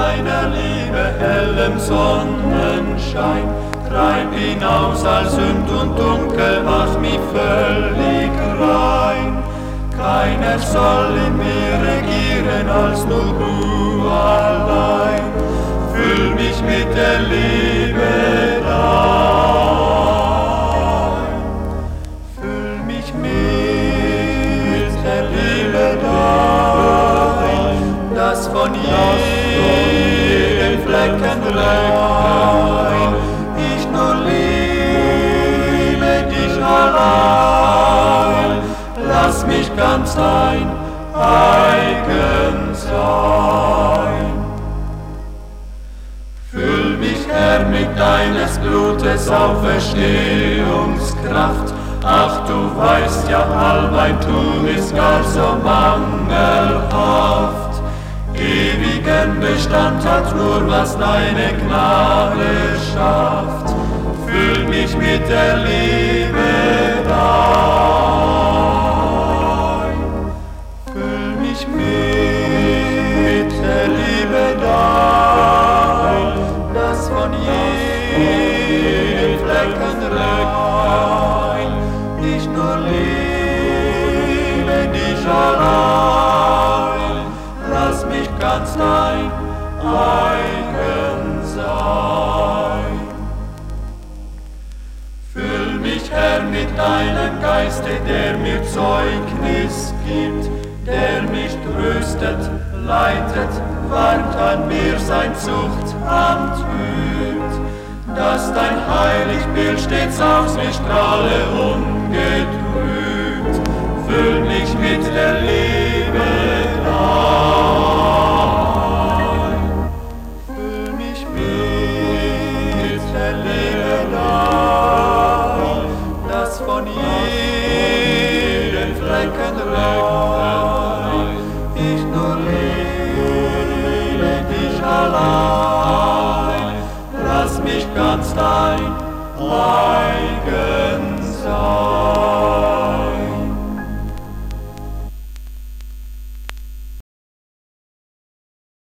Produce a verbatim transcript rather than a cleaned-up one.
deiner Liebe hellem Sonnenschein. Treib hinaus all Sünd und Dunkel, mach mich völlig rein. Keiner soll in mir regieren als nur du allein. Füll mich mit der Liebe dein. Füll mich mit der Liebe dein, das von jedem Flecken rein. Ich nur liebe dich allein. Lass mich ganz dein eigen sein. Füll mich, Herr, mit deines Blutes Auferstehungskraft. Ach, du weißt ja, all mein Tun ist gar so mangelhaft. Ewigen Bestand hat nur, was deine Gnade schafft. Füll mich mit der Liebe dein. Füll mich mit der Liebe dein, das von jedem Flecken rein. Ich nur liebe dich allein. Lass mich ganz dein eigen sein. Füll mich, Herr, mit deinem Geiste, der mir Zeugnis gibt, der mich tröstet, leitet, warnt an mir sein Zuchtamt übt, dass dein heilig Bild stets aus mir strahle ungetrübt. Füll mich mit der Liebe dein. Füll mich mit der Liebe dein, das von jedem Flecken rein. Ich nur liebe dich allein. Lass mich ganz dein eigen sein.